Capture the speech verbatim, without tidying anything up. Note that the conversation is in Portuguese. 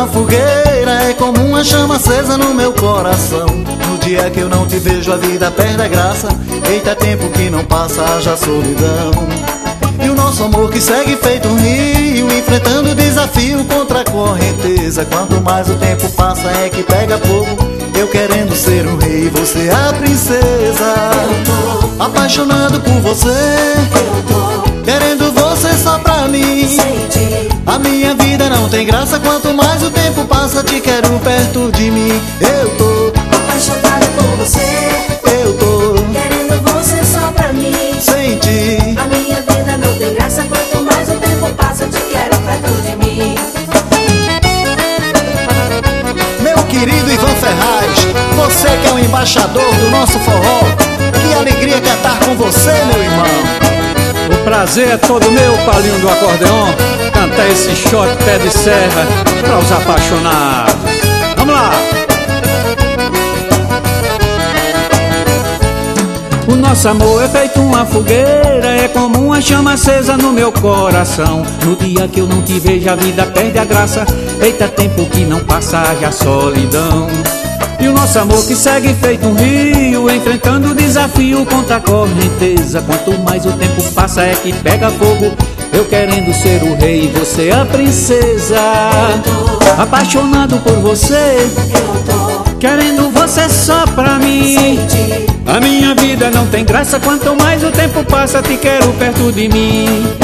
uma fogueira, é como uma chama acesa no meu coração. No dia que eu não te vejo a vida perde a graça. Eita, tempo que não passa, haja solidão. E o nosso amor que segue feito um rio, enfrentando o desafio contra a correnteza. Quanto mais o tempo passa é que pega fogo. Eu querendo ser o rei e você a princesa. Eu tô apaixonado por você. Eu tô querendo você só pra mim. sem ti. A minha vida não tem graça. Quanto mais o tempo passa te quero perto de mim. Eu tô apaixonado por você. Eu tô querendo você só pra mim. sem ti. A minha vida não tem graça. Quanto mais o tempo passa te quero perto de mim. Meu querido Ivan Ferraz, você que é o embaixador do nosso forró, que alegria cantar com você, meu irmão. O prazer é todo meu, Paulinho do acordeon, cantar esse shot pé de serra para os apaixonados. Vamos lá! O nosso amor é feito uma fogueira, é como uma chama acesa no meu coração. No dia que eu não te vejo a vida perde a graça. Eita, tempo que não passa, haja solidão. E o nosso amor que segue feito um rio, enfrentando o desafio contra a correnteza. Quanto mais o tempo passa é que pega fogo. Eu querendo ser o rei e você a princesa. Apaixonado por você. Eu tô querendo você só pra mim. sem ti. A minha vida não tem graça. Quanto mais o tempo passa te quero perto de mim.